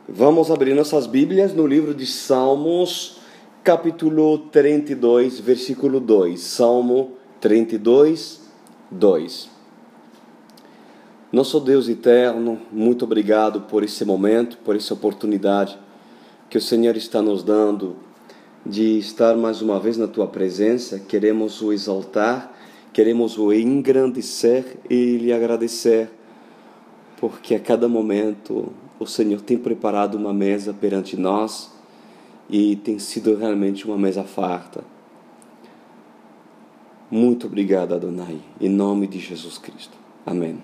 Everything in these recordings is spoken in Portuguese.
Vamos abrir nossas Bíblias no livro de Salmos, capítulo 32, versículo 2. Salmo 32, 2. Nosso Deus eterno, muito obrigado por esse momento, por essa oportunidade que o Senhor está nos dando de estar mais uma vez na Tua presença. Queremos o exaltar, queremos o engrandecer e lhe agradecer, porque a cada momento o Senhor tem preparado uma mesa perante nós e tem sido realmente uma mesa farta. Muito obrigado, Adonai, em nome de Jesus Cristo. Amém.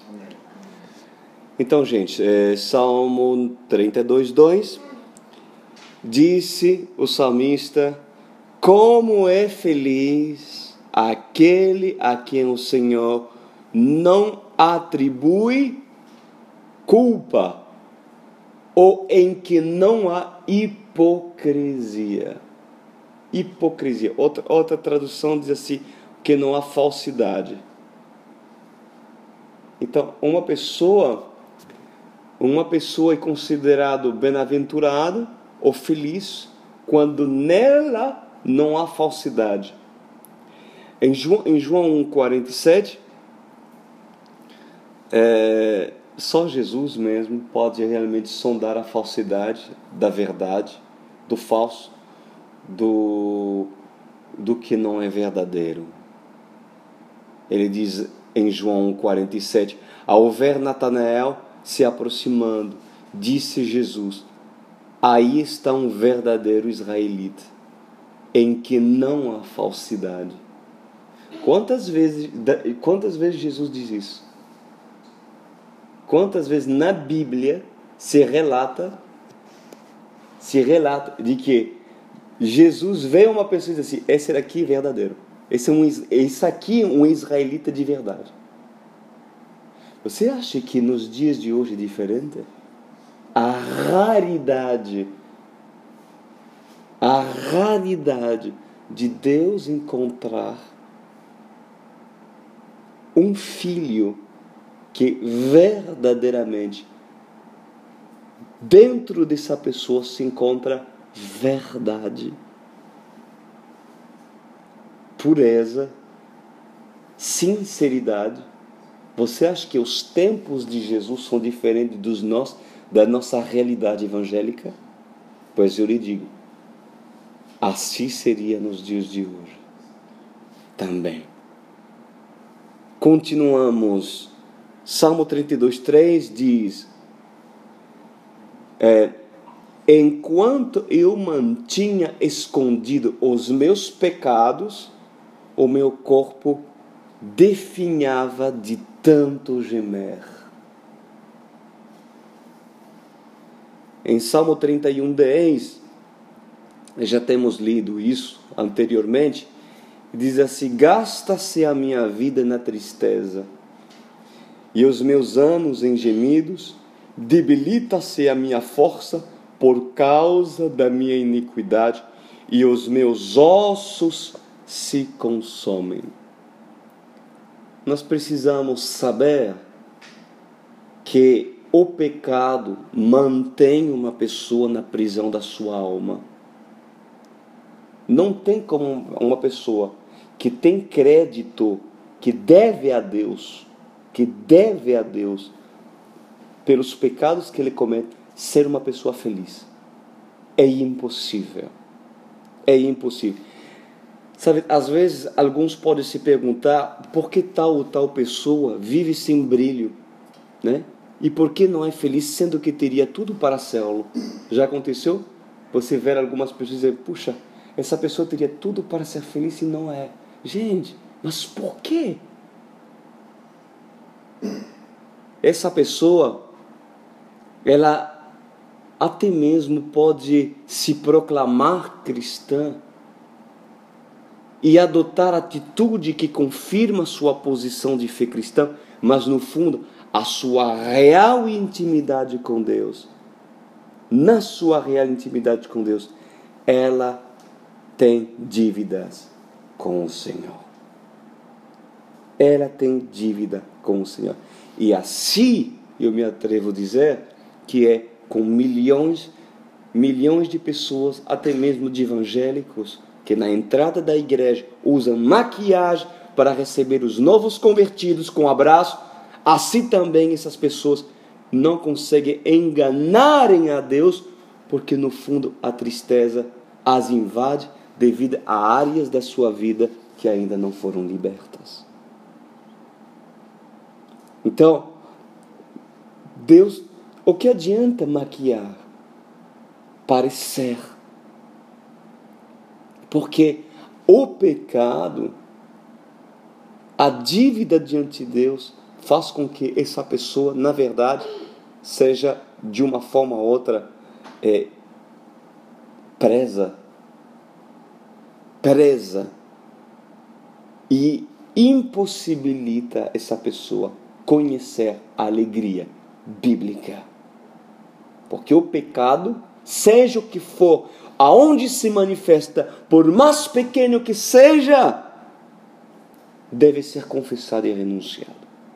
Então, gente, Salmo 32, 2, disse o salmista: como é feliz aquele a quem o Senhor não atribui culpa, ou em que não há hipocrisia. Hipocrisia. Outra tradução diz assim, que não há falsidade. Então, uma pessoa é considerada bem-aventurada ou feliz quando nela não há falsidade. Em João 1,47, só Jesus mesmo pode realmente sondar a falsidade da verdade, do falso, do que não é verdadeiro. Ele diz em João 1,47, ao ver Natanael se aproximando, disse Jesus: aí está um verdadeiro israelita, em que não há falsidade. Quantas vezes Jesus diz isso? Quantas vezes na Bíblia se relata de que Jesus vê uma pessoa e diz assim: esse daqui é verdadeiro, esse aqui é um israelita de verdade. Você acha que nos dias de hoje é diferente? A raridade de Deus encontrar um filho que verdadeiramente dentro dessa pessoa se encontra verdade, pureza, sinceridade. Você acha que os tempos de Jesus são diferentes da nossa realidade evangélica? Pois eu lhe digo, assim seria nos dias de hoje também. Continuamos. Salmo 32, 3 diz: enquanto eu mantinha escondido os meus pecados, o meu corpo definhava de tanto gemer. Em Salmo 31, 10, já temos lido isso anteriormente, diz assim: gasta-se a minha vida na tristeza, e os meus anos em gemidos, debilita-se a minha força por causa da minha iniquidade, e os meus ossos se consomem. Nós precisamos saber que o pecado mantém uma pessoa na prisão da sua alma. Não tem como uma pessoa que tem crédito, que deve a Deus, pelos pecados que ele comete, ser uma pessoa feliz. É impossível. Sabe, às vezes alguns podem se perguntar por que tal pessoa vive sem brilho, né? E por que não é feliz, sendo que teria tudo para serlo? Já aconteceu? Você ver algumas pessoas dizer: puxa, essa pessoa teria tudo para ser feliz e não é. Gente, mas por quê? Essa pessoa, ela até mesmo pode se proclamar cristã e adotar atitude que confirma sua posição de fé cristã, mas no fundo, a sua real intimidade com Deus, na sua real intimidade com Deus, ela tem dívidas com o Senhor. Ela tem dívida com o Senhor. E assim, eu me atrevo a dizer que é com milhões de pessoas, até mesmo de evangélicos, que na entrada da igreja usam maquiagem para receber os novos convertidos com abraço. Assim também essas pessoas não conseguem enganarem a Deus, porque no fundo a tristeza as invade devido a áreas da sua vida que ainda não foram libertas. Então, Deus, o que adianta maquiar? Parecer. Porque o pecado, a dívida diante de Deus, faz com que essa pessoa, na verdade, seja de uma forma ou outra presa e impossibilita essa pessoa conhecer a alegria bíblica. Porque o pecado, seja o que for, aonde se manifesta, por mais pequeno que seja, deve ser confessado e renunciado.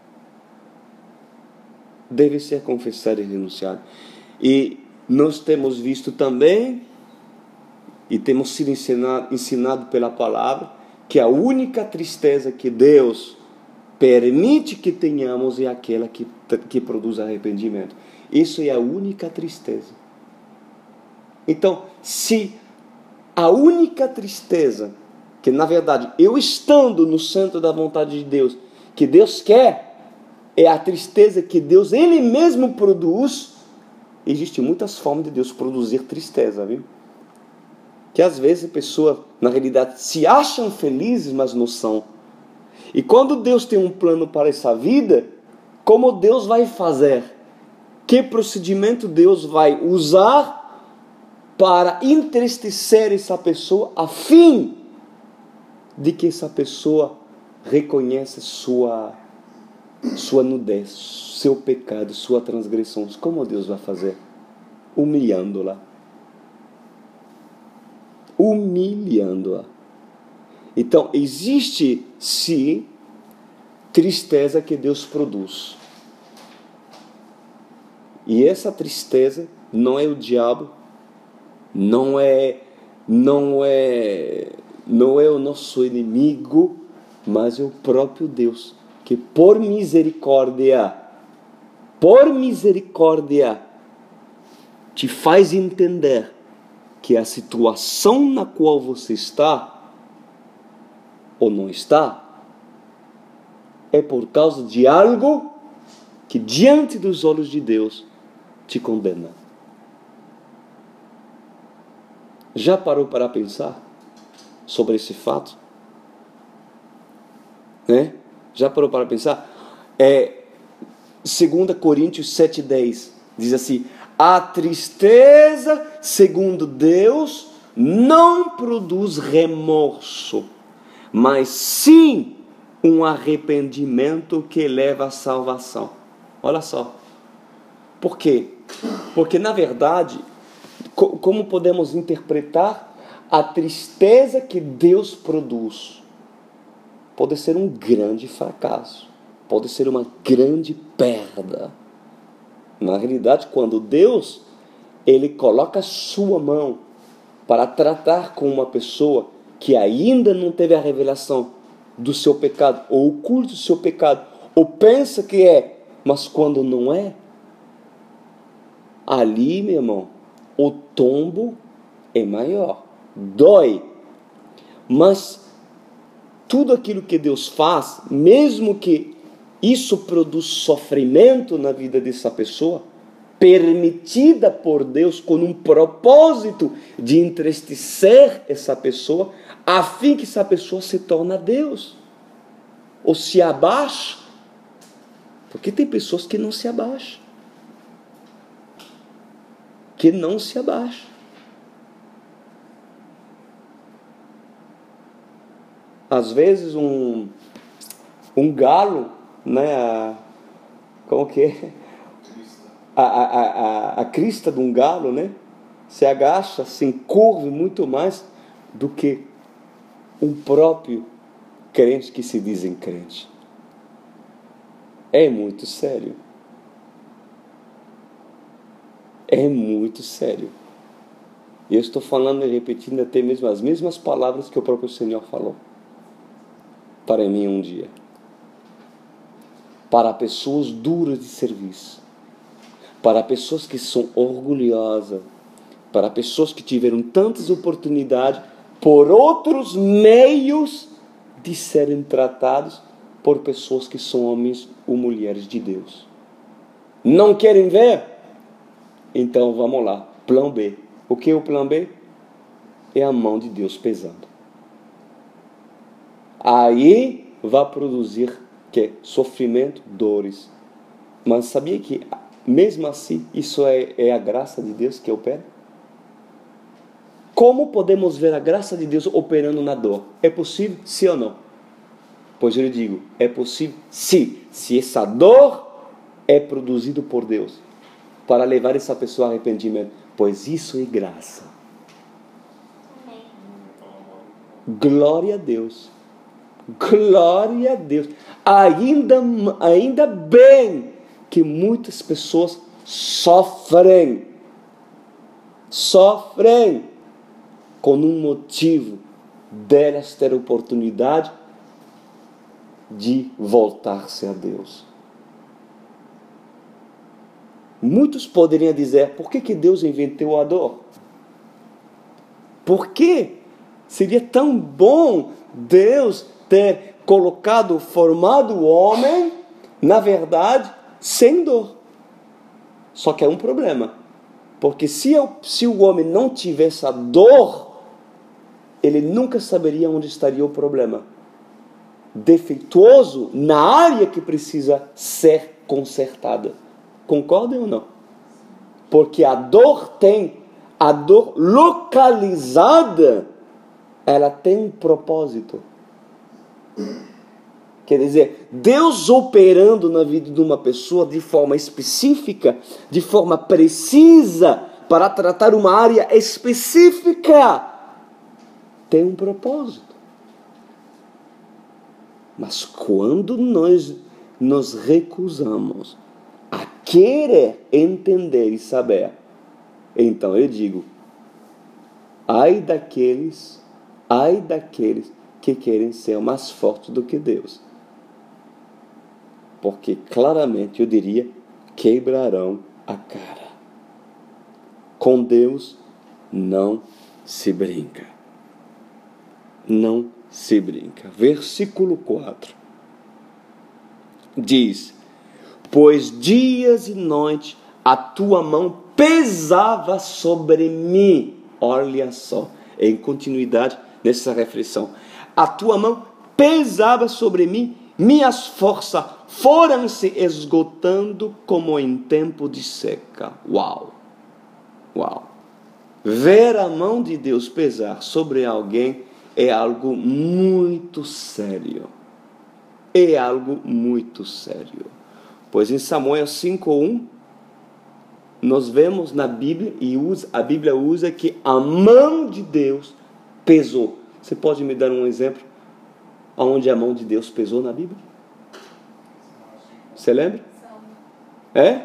Deve ser confessado e renunciado. E nós temos visto também, e temos sido ensinado pela palavra, que a única tristeza que Deus permite que tenhamos é aquela que produz arrependimento. Isso é a única tristeza. Então, se a única tristeza, que na verdade eu estando no centro da vontade de Deus, que Deus quer, é a tristeza que Deus Ele mesmo produz, existem muitas formas de Deus produzir tristeza, viu? Que às vezes a pessoa, na realidade, se acham felizes, mas não são. E quando Deus tem um plano para essa vida, como Deus vai fazer? Que procedimento Deus vai usar para entristecer essa pessoa, a fim de que essa pessoa reconheça sua nudez, seu pecado, sua transgressão? Como Deus vai fazer? Humilhando-la. Humilhando-a. Então, existe, sim, tristeza que Deus produz. E essa tristeza não é o diabo, não é o nosso inimigo, mas é o próprio Deus, que por misericórdia, te faz entender que a situação na qual você está, ou não está, é por causa de algo que diante dos olhos de Deus te condena. Já parou para pensar sobre esse fato? Já parou para pensar? 2 Coríntios 7,10 diz assim: a tristeza, segundo Deus, não produz remorso, mas sim um arrependimento que leva à salvação. Olha só. Por quê? Porque, na verdade, como podemos interpretar a tristeza que Deus produz? Pode ser um grande fracasso, pode ser uma grande perda. Na realidade, quando Deus Ele coloca a sua mão para tratar com uma pessoa que ainda não teve a revelação do seu pecado, ou oculta o seu pecado, ou pensa que é, mas quando não é, ali, meu irmão, o tombo é maior, dói. Mas tudo aquilo que Deus faz, mesmo que isso produz sofrimento na vida dessa pessoa, permitida por Deus com um propósito de entristecer essa pessoa, a fim que essa pessoa se torne Deus, ou se abaixa, porque tem pessoas que não se abaixam, Às vezes um galo, né? Como que é? A crista de um galo, né? Se agacha, se encurva muito mais do que um próprio crente que se dizem crente. É muito sério. É muito sério. E eu estou falando e repetindo até mesmo as mesmas palavras que o próprio Senhor falou para mim um dia. Para pessoas duras de serviço, para pessoas que são orgulhosas, para pessoas que tiveram tantas oportunidades por outros meios de serem tratados por pessoas que são homens ou mulheres de Deus. Não querem ver? Então vamos lá, plano B. O que é o plano B? É a mão de Deus pesando. Aí vai produzir que? Sofrimento, dores. Mas sabia que mesmo assim isso é a graça de Deus que opera? Como podemos ver a graça de Deus operando na dor? É possível? Sim ou não? Pois eu lhe digo, é possível sim. Se essa dor é produzida por Deus para levar essa pessoa a arrependimento, pois isso é graça. Glória a Deus. Glória a Deus. Ainda bem que muitas pessoas sofrem com um motivo delas ter oportunidade de voltar-se a Deus. Muitos poderiam dizer, por que Deus inventou a dor? Por que seria tão bom Deus ter formado o homem, na verdade, sem dor? Só que é um problema. Porque se o homem não tivesse a dor, ele nunca saberia onde estaria o problema. Defeituoso na área que precisa ser consertada. Concordam ou não? Porque a dor localizada, ela tem um propósito. Quer dizer, Deus operando na vida de uma pessoa de forma específica, de forma precisa, para tratar uma área específica, tem um propósito. Mas quando nós nos recusamos a querer entender e saber, então eu digo, ai daqueles que querem ser mais fortes do que Deus. Porque claramente eu diria, quebrarão a cara. Com Deus não se brinca. Não se brinca. Versículo 4 diz: pois dias e noites a tua mão pesava sobre mim. Olha só, em continuidade nessa reflexão. A tua mão pesava sobre mim, minhas forças foram se esgotando como em tempo de seca. Uau! Uau! Ver a mão de Deus pesar sobre alguém é algo muito sério. É algo muito sério. Pois em Samuel 5:1, nós vemos na Bíblia, e a Bíblia usa que a mão de Deus pesou. Você pode me dar um exemplo onde a mão de Deus pesou na Bíblia? Você lembra? É?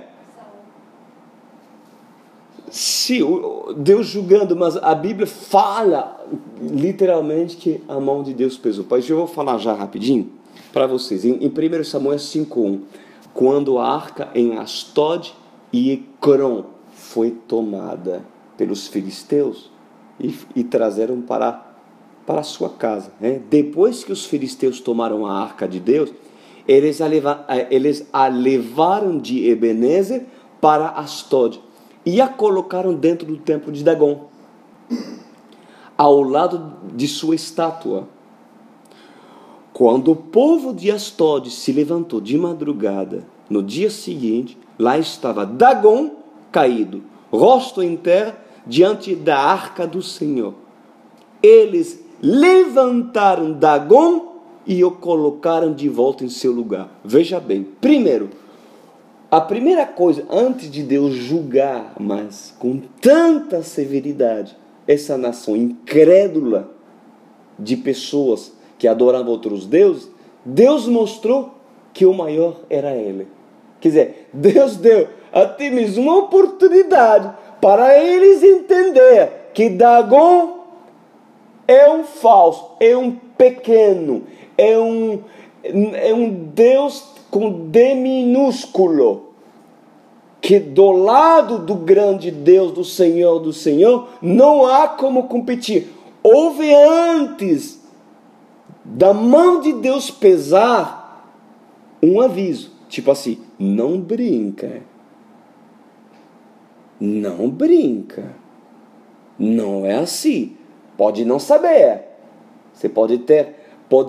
Sim, Deus julgando, mas a Bíblia fala literalmente que a mão de Deus pesou. Pois eu vou falar já rapidinho para vocês. Em 1 Samuel 5:1, quando a arca em Astod e Ecrom foi tomada pelos filisteus e trazeram para a sua casa. Depois que os filisteus tomaram a arca de Deus, eles a levaram de Ebenezer para Astod e a colocaram dentro do templo de Dagon, ao lado de sua estátua. Quando o povo de Astod se levantou de madrugada, no dia seguinte, lá estava Dagon caído, rosto em terra, diante da arca do Senhor. Eles levantaram Dagon e o colocaram de volta em seu lugar. Veja bem, a primeira coisa, antes de Deus julgar, mas com tanta severidade, essa nação incrédula de pessoas que adoravam outros deuses, Deus mostrou que o maior era Ele. Quer dizer, Deus deu até mesmo uma oportunidade para eles entender que Dagon é um falso, é um pequeno, é um Deus com D minúsculo, que do lado do grande Deus, do Senhor, não há como competir. Houve antes da mão de Deus pesar um aviso, tipo assim, não brinca, não brinca, não é assim, pode não saber, você pode ter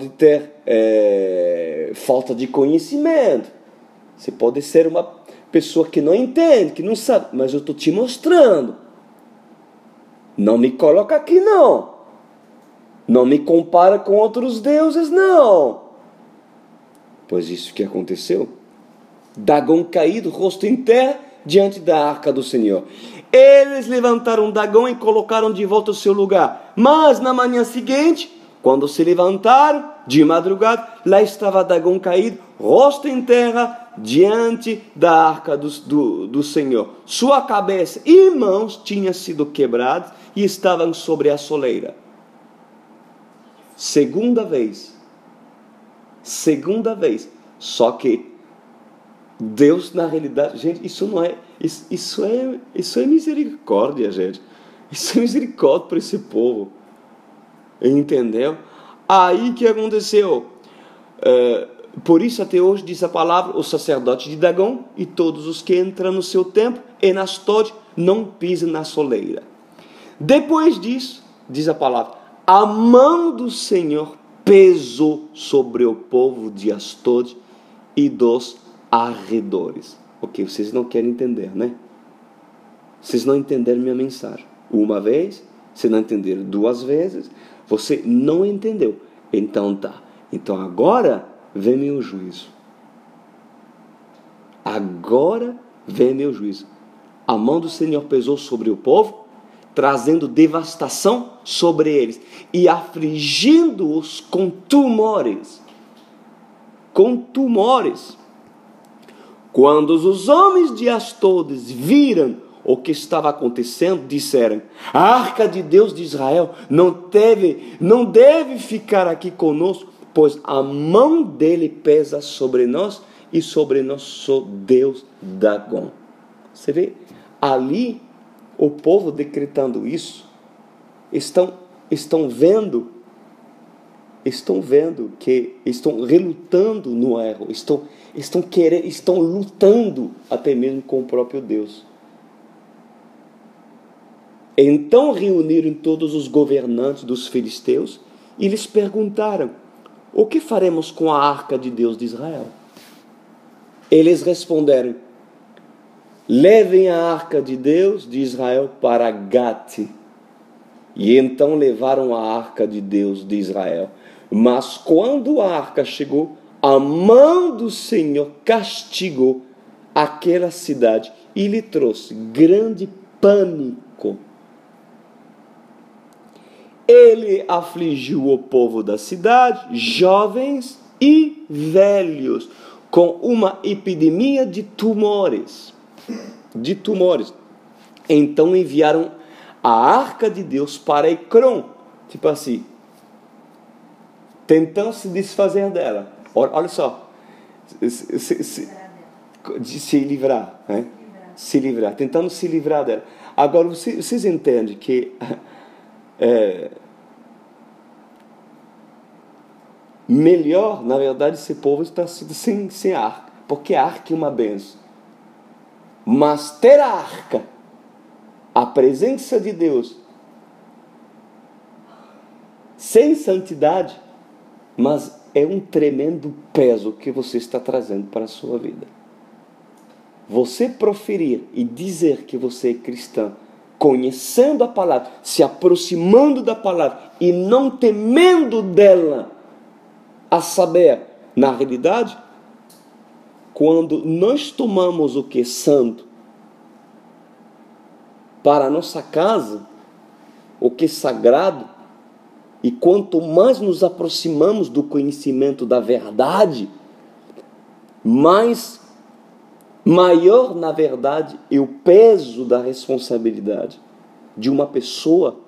falta de conhecimento, você pode ser uma pessoa que não entende, que não sabe, mas eu estou te mostrando, não me coloca aqui não me compara com outros deuses não. Pois isso que aconteceu, Dagon caído, rosto em terra, diante da arca do Senhor. Eles levantaram Dagon e colocaram de volta ao seu lugar, mas na manhã seguinte, quando se levantaram, de madrugada, lá estava Dagon caído, rosto em terra, diante da arca do Senhor. Sua cabeça e mãos tinham sido quebradas e estavam sobre a soleira. Segunda vez. Só que Deus, na realidade, gente, isso é misericórdia, gente. Isso é misericórdia para esse povo. Entendeu? Aí que aconteceu? Por isso até hoje diz a palavra, o sacerdote de Dagon e todos os que entram no seu templo em Astorde não pisam na soleira. Depois disso, diz a palavra, a mão do Senhor pesou sobre o povo de Astorde e dos arredores. Ok, vocês não querem entender, né? Vocês não entenderam minha mensagem. Uma vez, vocês não entenderam duas vezes, você não entendeu. Então tá. Então agora vem meu juízo. Agora vem meu juízo. A mão do Senhor pesou sobre o povo, trazendo devastação sobre eles e afligindo-os com tumores. Quando os homens de Astordes viram o que estava acontecendo, disseram: a arca de Deus de Israel não deve ficar aqui conosco, pois a mão dele pesa sobre nós e sobre nosso Deus Dagon. Você vê? Ali, o povo decretando isso, estão vendo que estão relutando no erro, estão lutando até mesmo com o próprio Deus. Então reuniram todos os governantes dos filisteus e lhes perguntaram: o que faremos com a arca de Deus de Israel? Eles responderam: levem a arca de Deus de Israel para Gate. E então levaram a arca de Deus de Israel. Mas quando a arca chegou, a mão do Senhor castigou aquela cidade e lhe trouxe grande pânico. Ele afligiu o povo da cidade, jovens e velhos, com uma epidemia de tumores. Então enviaram a arca de Deus para Ecrón, tipo assim, tentando se desfazer dela. Olha só, se livrar, né? Se livrar, tentando se livrar dela. Agora vocês entendem que melhor, na verdade, esse povo está sem arca, porque a arca é uma bênção. Mas ter a arca, a presença de Deus, sem santidade, mas é um tremendo peso que você está trazendo para a sua vida. Você proferir e dizer que você é cristão, conhecendo a palavra, se aproximando da palavra e não temendo dela, a saber, na realidade, quando nós tomamos o que é santo para a nossa casa, o que é sagrado, e quanto mais nos aproximamos do conhecimento da verdade, mais Maior, na verdade, é o peso da responsabilidade de uma pessoa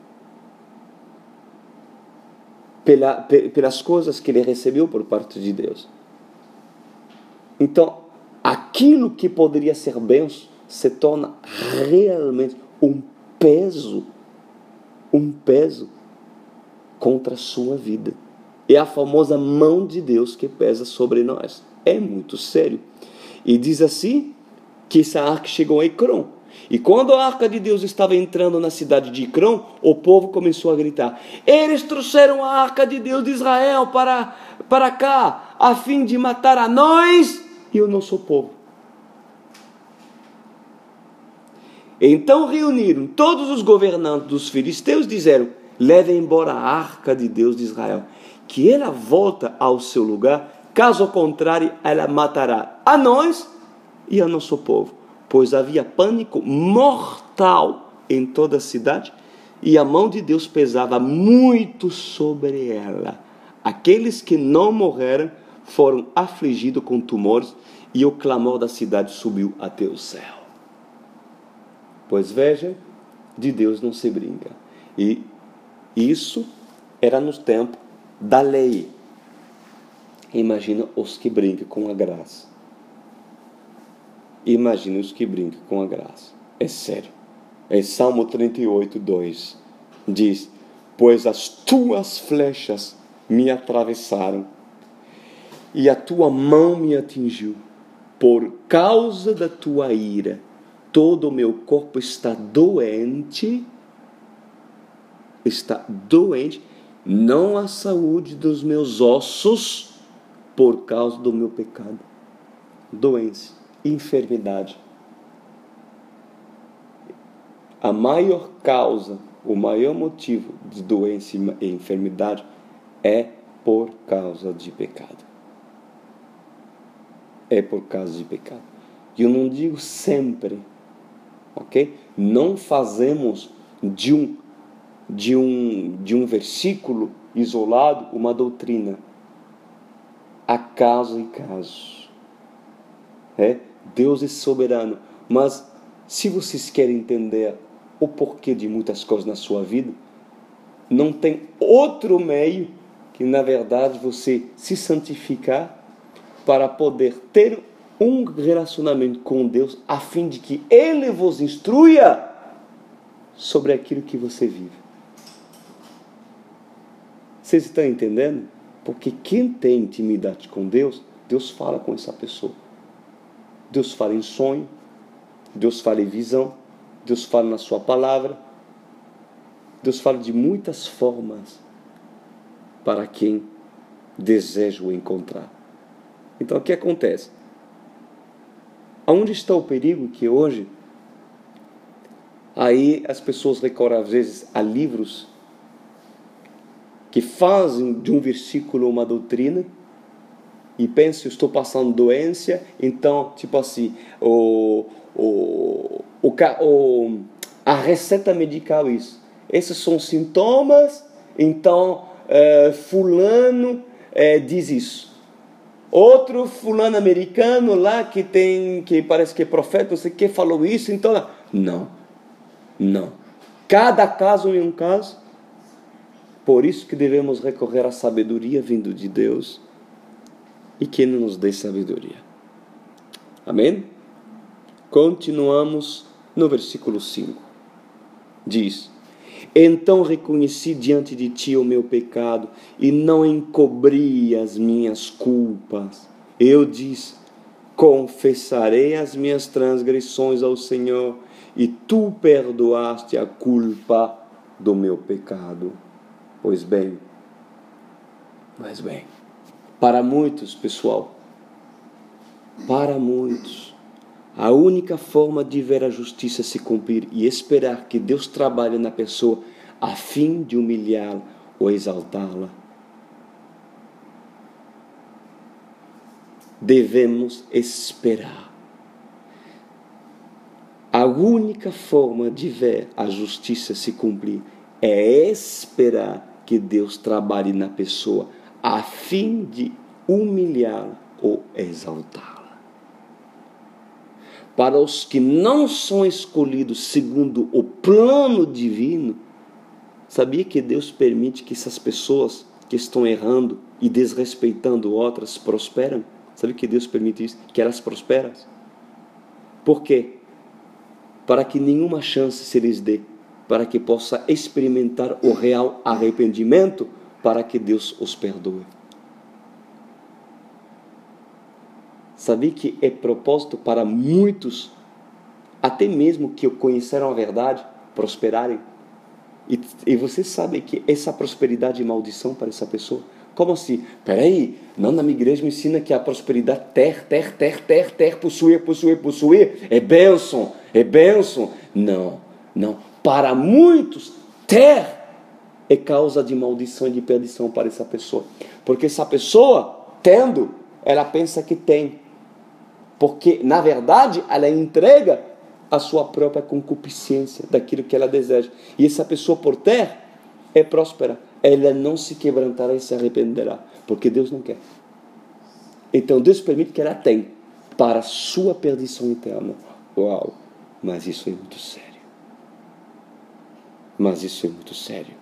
pelas coisas que ele recebeu por parte de Deus. Então, aquilo que poderia ser bênção se torna realmente um peso contra a sua vida. É a famosa mão de Deus que pesa sobre nós. É muito sério. E diz assim, que essa arca chegou a Ecrón. E quando a arca de Deus estava entrando na cidade de Ecrón, o povo começou a gritar: eles trouxeram a arca de Deus de Israel para cá, a fim de matar a nós e o nosso povo. Então reuniram todos os governantes dos filisteus e disseram: levem embora a arca de Deus de Israel, que ela volta ao seu lugar, caso contrário ela matará a nós e a nosso povo. Pois havia pânico mortal em toda a cidade e a mão de Deus pesava muito sobre ela. Aqueles que não morreram foram afligidos com tumores e o clamor da cidade subiu até o céu. Pois veja, de Deus não se brinca. E isso era no tempo da lei. Imagina os que brincam com a graça. Imagina os que brincam com a graça. É sério. Em Salmo 38, 2, diz: pois as tuas flechas me atravessaram e a tua mão me atingiu. Por causa da tua ira, todo o meu corpo está doente, não a saúde dos meus ossos, por causa do meu pecado. Doença, enfermidade. A maior causa, o maior motivo de doença e enfermidade é por causa de pecado. É por causa de pecado. E eu não digo sempre, ok? Não fazemos de um versículo isolado uma doutrina. Há caso e casos. Deus é soberano. Mas se vocês querem entender o porquê de muitas coisas na sua vida, não tem outro meio que, na verdade, você se santificar para poder ter um relacionamento com Deus, a fim de que Ele vos instrua sobre aquilo que você vive. Vocês estão entendendo? Porque quem tem intimidade com Deus, Deus fala com essa pessoa. Deus fala em sonho, Deus fala em visão, Deus fala na sua palavra. Deus fala de muitas formas para quem deseja o encontrar. Então, o que acontece? Aonde está o perigo que hoje, aí as pessoas recorrem às vezes a livros que fazem de um versículo uma doutrina e pensam: estou passando doença, então, tipo assim, a receita medical é isso. Esses são sintomas, então fulano diz isso. Outro fulano americano lá que parece que é profeta, não sei o que, falou isso, então... Não. Cada caso é um caso. Por isso que devemos recorrer à sabedoria vindo de Deus e que Ele nos dê sabedoria. Amém? Continuamos no versículo 5. Diz: então reconheci diante de ti o meu pecado e não encobri as minhas culpas. Eu disse: confessarei as minhas transgressões ao Senhor, e tu perdoaste a culpa do meu pecado. Pois bem, para muitos, pessoal, para muitos, a única forma de ver a justiça se cumprir e esperar que Deus trabalhe na pessoa a fim de humilhá-la ou exaltá-la, devemos esperar. A única forma de ver a justiça se cumprir é esperar que Deus trabalhe na pessoa a fim de humilhá-la ou exaltá-la. para os que não são escolhidos segundo o plano divino, sabia que Deus permite que essas pessoas que estão errando e desrespeitando outras prosperam? Sabia que Deus permite isso? Que elas prosperam? Por quê? Para que nenhuma chance se lhes dê, para que possa experimentar o real arrependimento, para que Deus os perdoe. Sabia que é propósito para muitos, até mesmo que conheceram a verdade, prosperarem? E você sabe que essa prosperidade é maldição para essa pessoa? Como assim? Peraí, não, na minha igreja me ensina que a prosperidade possuir, é bênção. Não. Para muitos, ter é causa de maldição e de perdição para essa pessoa. Porque essa pessoa, tendo, ela pensa que tem. Porque, na verdade, ela entrega a sua própria concupiscência daquilo que ela deseja. E essa pessoa, por ter, é próspera. Ela não se quebrantará e se arrependerá, porque Deus não quer. Então, Deus permite que ela tenha para a sua perdição eterna. Uau! Mas isso é muito sério.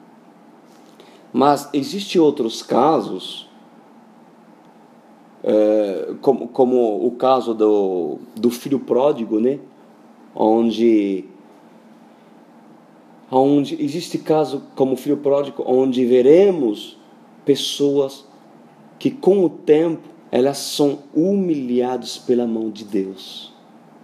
Mas existem outros casos, como o caso do filho pródigo, né? Onde existe caso como o filho pródigo, onde veremos pessoas que com o tempo elas são humilhadas pela mão de Deus.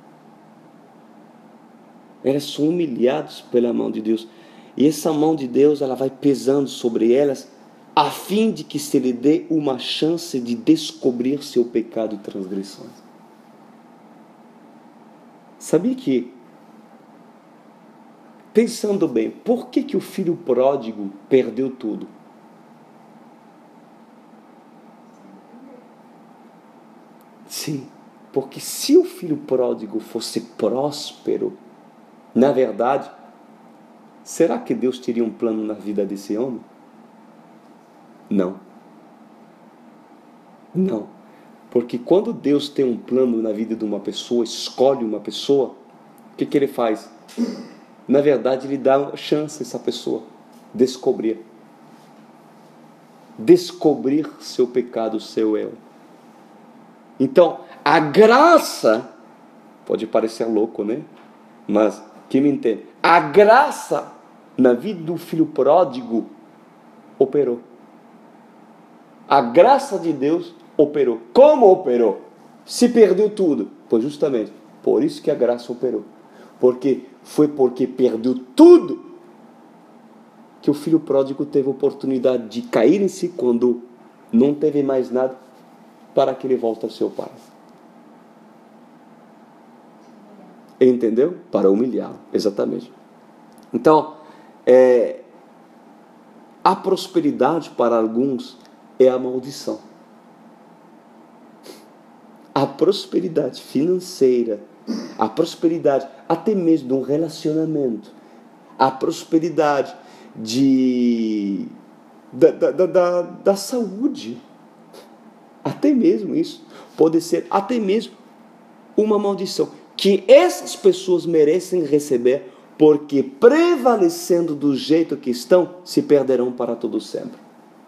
Elas são humilhadas pela mão de Deus. E essa mão de Deus, ela vai pesando sobre elas, a fim de que se lhe dê uma chance de descobrir seu pecado e transgressões. Sabia que, pensando bem, por que o filho pródigo perdeu tudo? Sim, porque se o filho pródigo fosse próspero, na verdade, será que Deus teria um plano na vida desse homem? Não. Porque quando Deus tem um plano na vida de uma pessoa, escolhe uma pessoa, o que ele faz? Na verdade, ele dá chance a essa pessoa descobrir seu pecado, seu erro. Então, a graça, pode parecer louco, né? Mas, quem me entende? A graça na vida do filho pródigo operou. A graça de Deus operou. Como operou? Se perdeu tudo. Pois justamente, por isso que a graça operou. Porque perdeu tudo que o filho pródigo teve a oportunidade de cair em si quando não teve mais nada, para que ele volte ao seu pai. Entendeu? Para humilhá-lo, exatamente. Então, a prosperidade para alguns é a maldição. A prosperidade financeira, a prosperidade até mesmo de um relacionamento, a prosperidade da saúde, até mesmo isso, pode ser até mesmo uma maldição, que essas pessoas merecem receber, porque prevalecendo do jeito que estão, se perderão para todo sempre.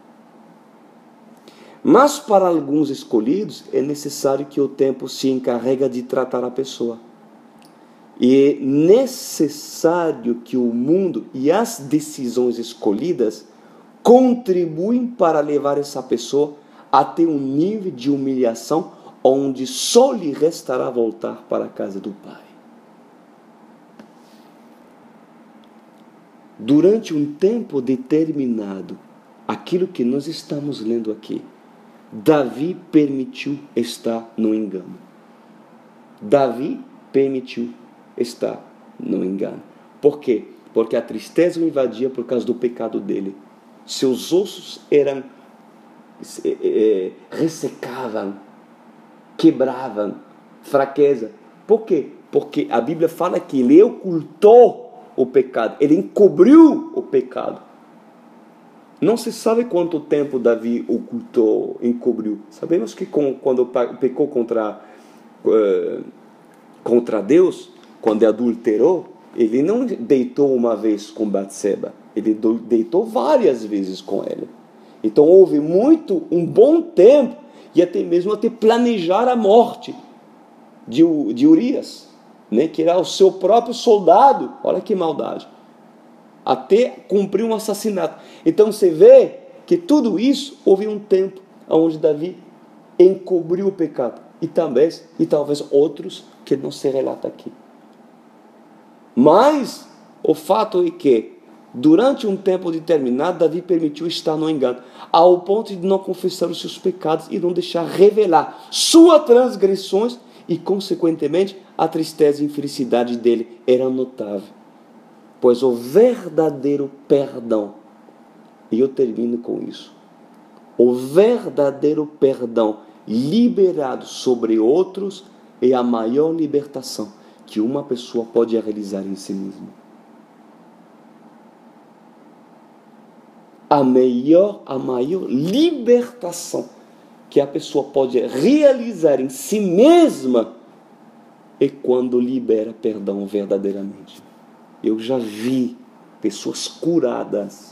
Mas para alguns escolhidos, é necessário que o tempo se encarregue de tratar a pessoa. E é necessário que o mundo e as decisões escolhidas contribuem para levar essa pessoa a ter um nível de humilhação onde só lhe restará voltar para a casa do Pai. Durante um tempo determinado, aquilo que nós estamos lendo aqui, Davi permitiu estar no engano. Por quê? Porque a tristeza o invadia por causa do pecado dele. Seus ossos ressecavam, quebravam, fraqueza. Por quê? Porque a Bíblia fala que ele ocultou o pecado, ele encobriu o pecado. Não se sabe quanto tempo Davi encobriu. Sabemos que quando pecou contra contra Deus, quando adulterou, ele não deitou uma vez com Batseba, ele deitou várias vezes com ela. Então houve um bom tempo, e até mesmo planejar a morte de Urias, né, que era o seu próprio soldado. Olha que maldade, até cumprir um assassinato. Então você vê que tudo isso, houve um tempo onde Davi encobriu o pecado, e talvez outros que não se relata aqui. Mas o fato é que durante um tempo determinado, Davi permitiu estar no engano, ao ponto de não confessar os seus pecados e não deixar revelar suas transgressões, e consequentemente a tristeza e infelicidade dele era notável. Pois o verdadeiro perdão, e eu termino com isso, o verdadeiro perdão liberado sobre outros é a maior libertação que uma pessoa pode realizar em si mesma. A maior libertação que a pessoa pode realizar em si mesma é quando libera perdão verdadeiramente. Eu já vi pessoas curadas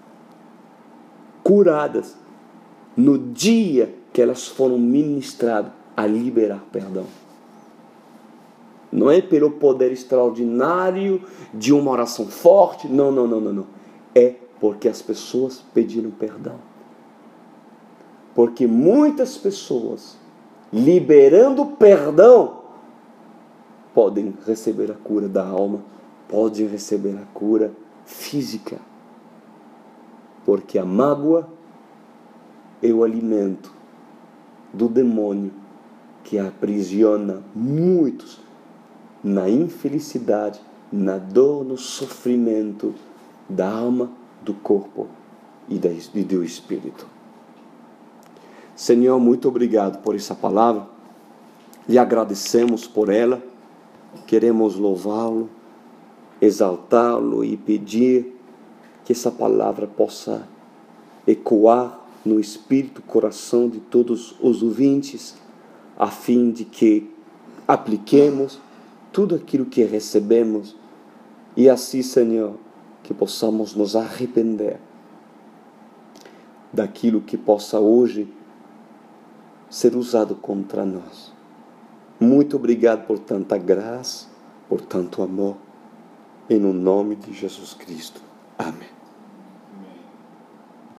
no dia que elas foram ministradas a liberar perdão. Não é pelo poder extraordinário de uma oração forte, não. É porque as pessoas pediram perdão. Porque muitas pessoas, liberando perdão, podem receber a cura da alma, podem receber a cura física. Porque a mágoa é o alimento do demônio que aprisiona muitos na infelicidade, na dor, no sofrimento da alma, do corpo e do espírito. Senhor, muito obrigado por essa palavra. Lhe agradecemos por ela. Queremos louvá-lo, exaltá-lo e pedir que essa palavra possa ecoar no espírito, coração de todos os ouvintes, a fim de que apliquemos tudo aquilo que recebemos, e assim, Senhor, que possamos nos arrepender daquilo que possa hoje ser usado contra nós. Muito obrigado por tanta graça, por tanto amor, em nome de Jesus Cristo. Amém.